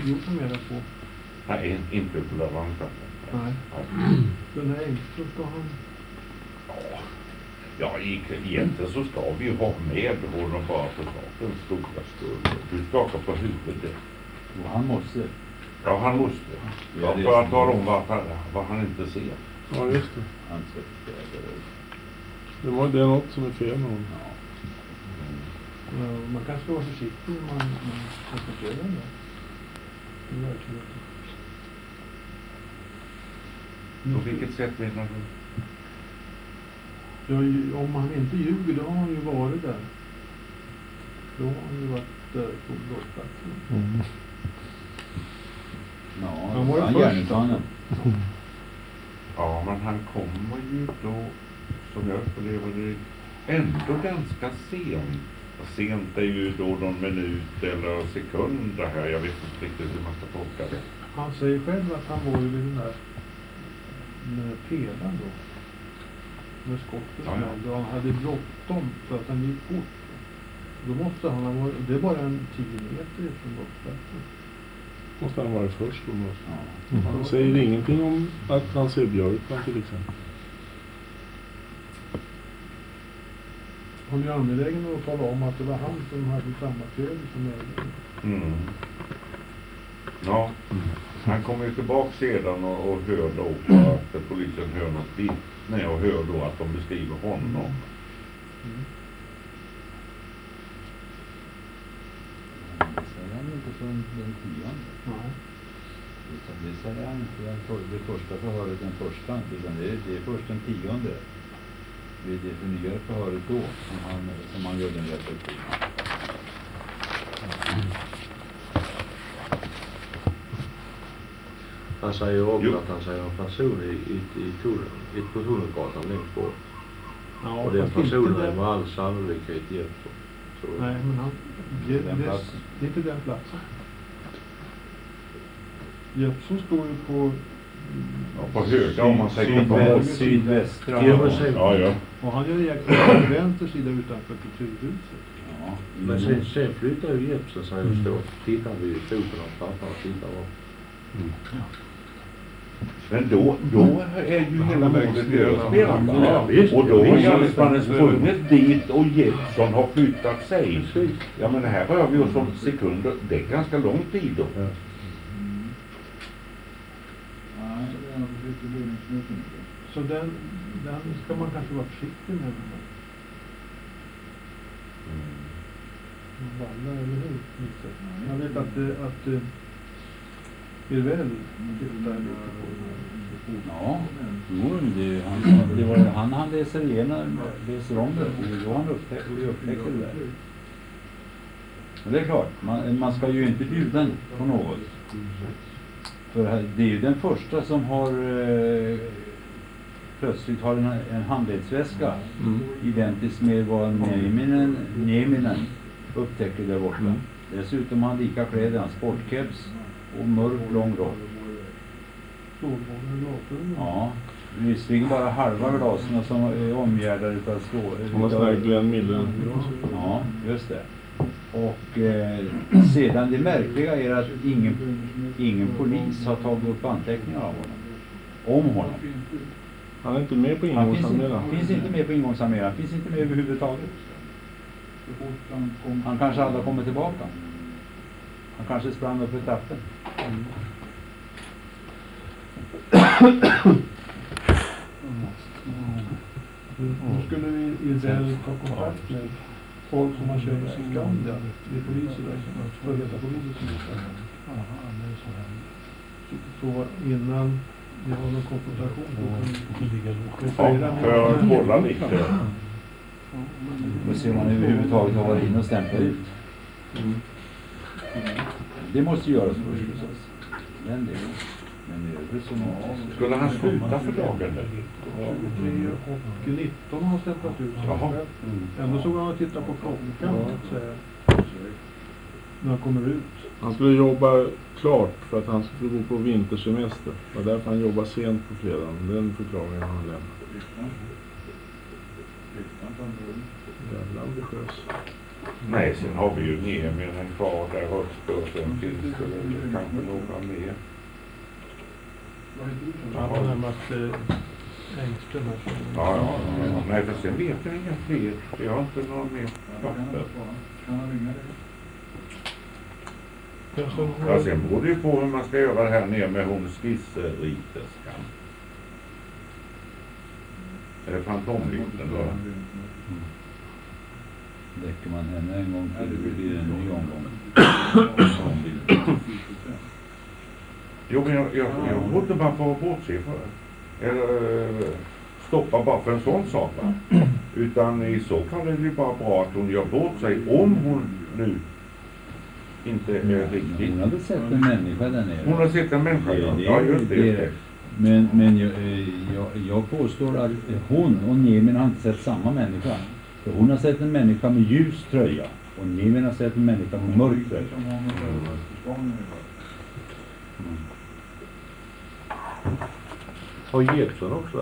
gjort något mera på? Nej, inte på Lövangstad. Nej. Den här Engström ska han... Ja, egentligen så ska vi ju ha med honom bara för statens stora skull. Du skakar på huvudet. Och han måste. Ja, han måste. Ja, för att tala om vad han inte ser. Ja, just det. Han ska Det är något som är fel med honom. ja. Ja, man kanske ska vara försiktig när man konstaterar den där. I verkligheten. På vilket sätt menar du? Ja, om han inte ljuger, då har han ju varit där. Då har han ju varit där på brottsplatsen. Ja, Han var ju han först. gärningsmannen. Ja, men han kommer ju då, som jag upplever det, ändå ganska sent. Sent är ju då någon minut eller sekund här. Jag vet inte riktigt hur man ska tolka det. Han säger själv att han var ju vid den där pelaren då. Med skottet. Ja. Då han hade bråttom för att han gick fort. Då måste han ha varit, det är bara 10 meter ifrån brottsplatsen. Måste han vara först då? Ja. Han säger ingenting om att han ser björkan till exempel. Han är ju angelägen att tala om att det var han som hade samma kläder som ägaren. Mm. Ja, han kommer ju tillbaka sedan och hör då att polisen hör något vittne och hör då att de beskriver honom. Mm. Det säger han inte från den 10:e. Nej. Utan det säger han inte det första förhöret den första, utan det är först den 10:e. Vid det förnyade förhöret då som han gör den reflektionen. Han säger också att han säger en person i tunnelgatan längst bort. Ja, Och den fast inte personen där. med all sannolikhet hjälper. Nej, men han... Det är inte den platsen. Jeppsson står ju på... Ja, på höga om man säger på Sydvästra. Ja. Och han gör egentligen på vänster sida utanför kulturhuset. Ja. Men sen flyttar ju Jeppsson sig och står. Tittar vi i foten av pappa och tittar upp. Men då är ju hela målet överspelat. Ja, visst. Och då har gärningsmannen sprungit dit och Jeppsson har flyttat sig. Ja, men här rör vi oss om sekunder. Det är ganska lång tid då. Ja. Så den ska man kanske vara försiktig med. Valla, eller hur? Jag vet att Irvel tittar lite på den här. Ja, jo, det var han läser om det och han upptäcker det där. Men det är klart, man ska ju inte bjuda på något. För det är ju den första som har plötsligt har en handledsväska identiskt med vad Nieminen upptäcker där borta. Dessutom har han lika kläder, en sportkeps och mörk lång rock. Stålgångar, glasögon. Ja, visserligen bara halva glasen som är omgärdade av stål. Han har sådär Glenn Miller. Ja, just det. Och sedan det märkliga är att ingen polis har tagit upp anteckningar av honom. Om honom. Han är inte med på Han ingångsanmälan. finns inte med på ingångsanmälan. Han finns inte med överhuvudtaget. Han kanske aldrig kommer tillbaka. Han kanske sprang upp för trappen. Då skulle vi väl ta kontakt med folk som har kört Skandia. Det är poliser där som har veta poliser som så innan vi har någon konfrontation För att kolla lite. Och se om man överhuvudtaget har varit inne och stämplat ut. Det måste göras förstås. Den delen. Men det är så många. Skulle han sluta för dagen? 23 och 19 har stämplat ut. Jaha. Ändå såg han att titta på klockan när han kommer ut. Han skulle jobba klart för att han skulle gå på vintersemester. Det var därför han jobbar sent på fredagen. Den förklaringen har han lämnat. Jävla ambitiös. Nej, sen har vi ju Nieminen kvar där uppe och sen finns det väl kanske några mer. Ja, den här Matte Engström här. Ja. Nej, för sen vet jag inga fler. Jag har inte några mer papper. Ja, sen beror det ju på hur man ska göra det här nere med hon skissriterskan. Är det fantombilden då? Läcker man henne en gång till, det blir en ny omgång. Jo, men jag borde inte bara få bortse för det. Eller stoppa bara för en sån sak, va? Utan i så fall är det ju bara bra att hon gör bort sig om hon nu inte är riktigt. Hon hade sett en människa där nere. Hon har sett en människa, ja just det. Men jag påstår att hon och Niemin har inte sett samma människa. För hon har sett en människa med ljus tröja och Niemin har sett en människa med mörk tröja. Har Jeppsson också